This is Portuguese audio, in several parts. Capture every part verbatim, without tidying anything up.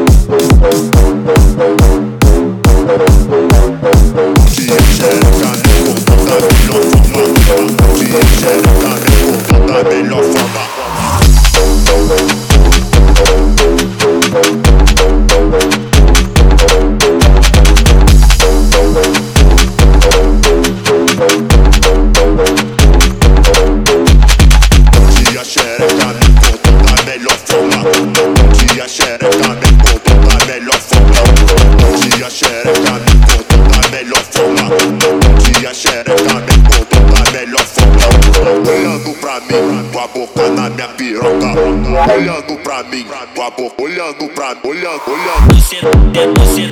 Olhando pra mim, com a boca na minha piroca. Olhando pra mim, com a boca, olhando pra mim, olhando, olhando. Você, você,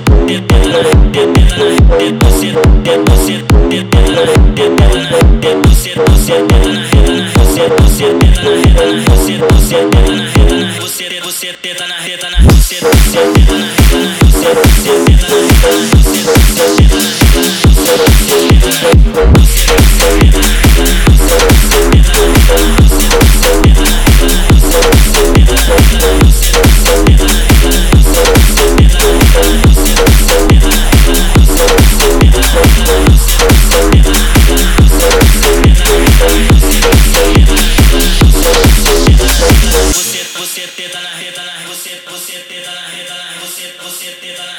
você tenta na reta na você você tenta na reta na você você tenta na reta na você você tenta na reta na você você tenta na reta na você você tenta na reta na você você tenta na reta na você você tenta na reta na você você tenta na reta na você você tenta na reta na você você tenta na reta na você você tenta na reta na você você tenta na reta na você você tenta na reta na você você tenta na reta na você você tenta na reta na você você tenta na reta na você você tenta na reta na você você tenta na reta na você você tenta na